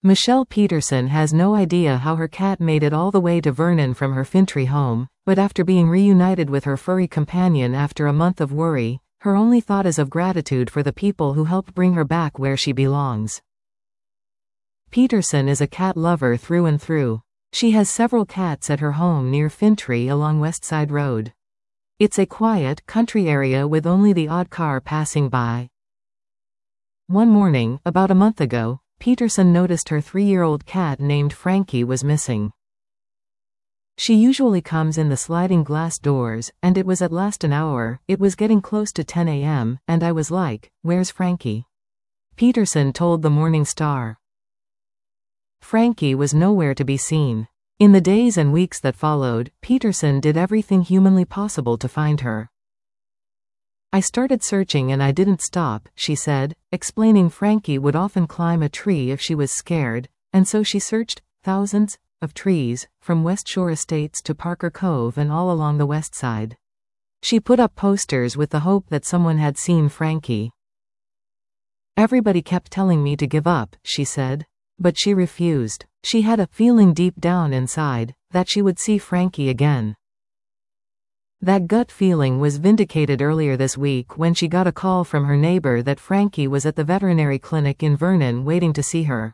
Michelle Peterson has no idea how her cat made it all the way to Vernon from her Fintry home, but after being reunited with her furry companion after a month of worry, her only thought is of gratitude for the people who helped bring her back where she belongs. Peterson is a cat lover through and through. She has several cats at her home near Fintry along Westside Road. It's a quiet, country area with only the odd car passing by. One morning, about a month ago, Peterson noticed her 3-year-old cat named Frankie was missing. She usually comes in the sliding glass doors, and it was at last an hour. It was getting close to 10 a.m., and I was like, "Where's Frankie?" Peterson told the Morning Star. Frankie was nowhere to be seen. In the days and weeks that followed, Peterson did everything humanly possible to find her. "I started searching and I didn't stop," she said, explaining Frankie would often climb a tree if she was scared, and so she searched thousands of trees, from West Shore Estates to Parker Cove and all along the west side. She put up posters with the hope that someone had seen Frankie. "Everybody kept telling me to give up," she said. But she refused. She had a feeling deep down inside that she would see Frankie again. That gut feeling was vindicated earlier this week when she got a call from her neighbor that Frankie was at the veterinary clinic in Vernon waiting to see her.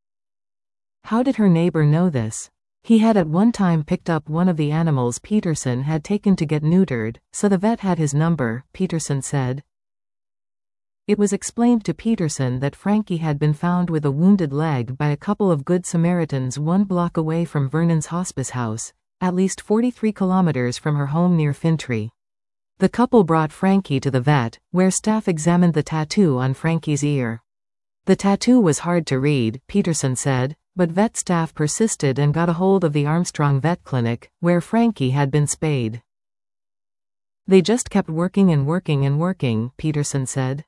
How did her neighbor know this? He had at one time picked up one of the animals Peterson had taken to get neutered, so the vet had his number, Peterson said. It was explained to Peterson that Frankie had been found with a wounded leg by a couple of Good Samaritans 1 block away from Vernon's hospice house, at least 43 kilometers from her home near Fintry. The couple brought Frankie to the vet, where staff examined the tattoo on Frankie's ear. The tattoo was hard to read, Peterson said, but vet staff persisted and got a hold of the Armstrong Vet Clinic, where Frankie had been spayed. "They just kept working and working and working," Peterson said.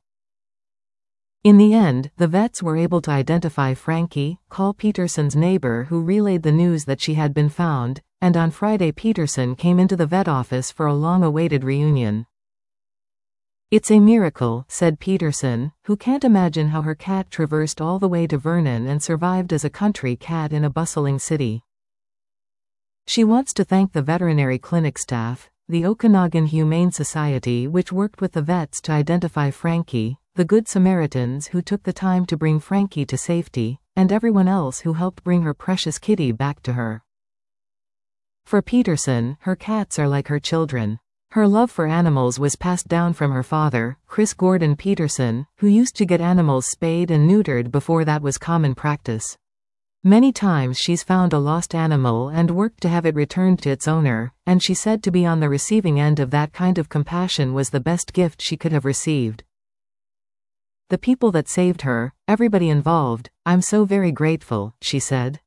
In the end, the vets were able to identify Frankie, call Peterson's neighbor who relayed the news that she had been found, and on Friday Peterson came into the vet office for a long-awaited reunion. "It's a miracle," said Peterson, who can't imagine how her cat traversed all the way to Vernon and survived as a country cat in a bustling city. She wants to thank the veterinary clinic staff, the Okanagan Humane Society which worked with the vets to identify Frankie, the Good Samaritans who took the time to bring Frankie to safety, and everyone else who helped bring her precious kitty back to her. For Peterson, her cats are like her children. Her love for animals was passed down from her father, Chris Gordon Peterson, who used to get animals spayed and neutered before that was common practice. Many times she's found a lost animal and worked to have it returned to its owner, and she said to be on the receiving end of that kind of compassion was the best gift she could have received. "The people that saved her, everybody involved, I'm so very grateful," she said.